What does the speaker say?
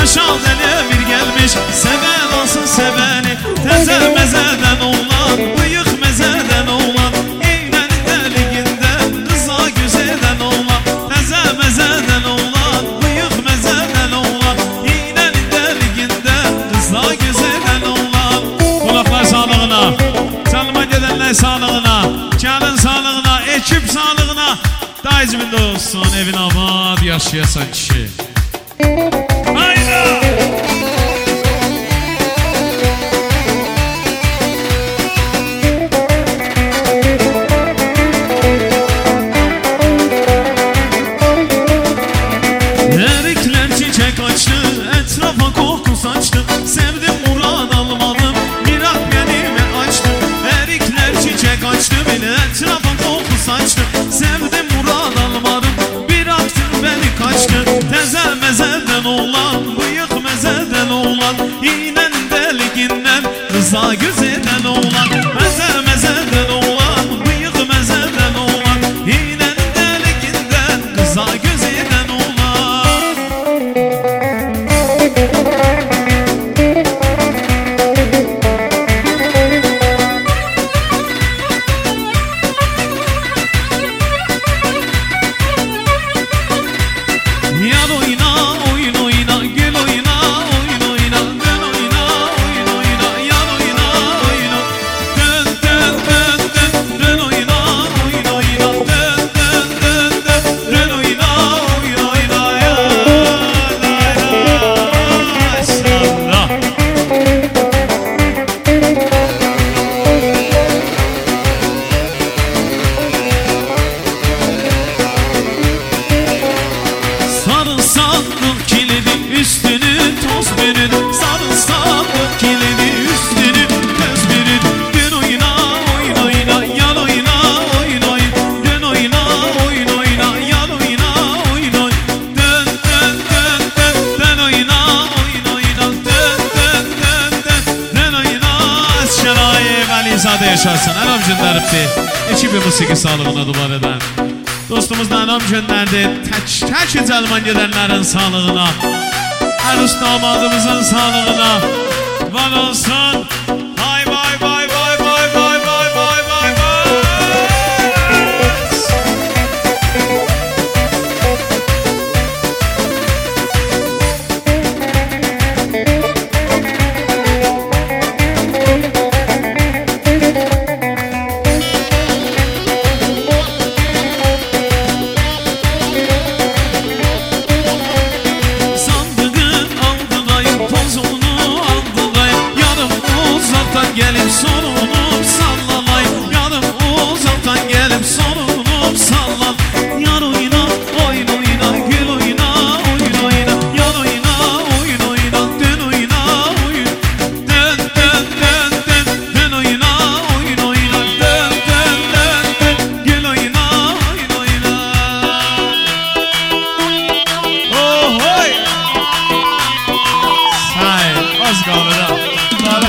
Yaşal deli bir gelmiş, seven olsun seveni. Teze mezeden oğlan, bıyık mezeden oğlan, iğnenin deliğinden rıza güzeden oğlan. Teze mezeden oğlan, bıyık mezeden oğlan, iğnenin deliğinden rıza güzeden oğlan. Kulaklar sağlığına, çalma gidenler sağlığına, gelin sağlığına, ekip sağlığına. Daizminde olsun, evin abad yaşayasan kişi. Hayda! Erikler çiçek açtı, etrafa koku saçtı. Sevdim murad almadım, bırak benime açtı. Erikler çiçek açtı, beni etrafa koku saçtı. Sevdim murad almadım, bıraktın beni kaçtı. Teze mezeden oğlan, bıyık mezeden oğlan, iğnenin deliğinden rıza güzeden oğlan. Meze mezeden oğlan, bıyık mezeden oğlan, iğnenin deliğinden rıza güzeden oğlan. Yan oyna, oyun oyna, gel oyna, oyun oyna, dön oyna, oyun oyna, yan oyna, oyna, dön dön dön dön, dön oyna, oyun oyna, dön dön dön dön, dön oyna, oyun oyna, ya la maşallah. Sarı sandık kilidi üstünü toz bürün, sarı sandık kilidi üstünü toz bürün. Dön oyna, oyun oyna, yan oyna, oyun oyna, dön oyna, oyun oyna, yan oyna, oyun oyna, dön dön dön dön, dön oyna, oyun oyna, dön dön dön dön, dön oyna. Şeray Valizade yaşasın. Anam gönderdi. Ekibi musiki sağlığına dua eden dostumuz da anam gönderdi. Tək cəlman gedənlərin sağlığına, ərus damadımızın sağlığına. Var olsun. Vay vay vay vay vay vay vay vay vay vay. Sandığın aldılayım, tozunu aldılayım, yarım uzaktan gelip sorunup sallalayım. Yarım uzaktan gelip sorunup sallan. Yar oyna, oyun oyna, gül oyna, oyun oyna, yar oyna, oyun oyna, dön oyna, oyun, dön dön dön dön, dön oyna, oyun oyna, dön dön dön dön, gül oyna, oyun oyna. Oh hoy! Say, az kaldı da.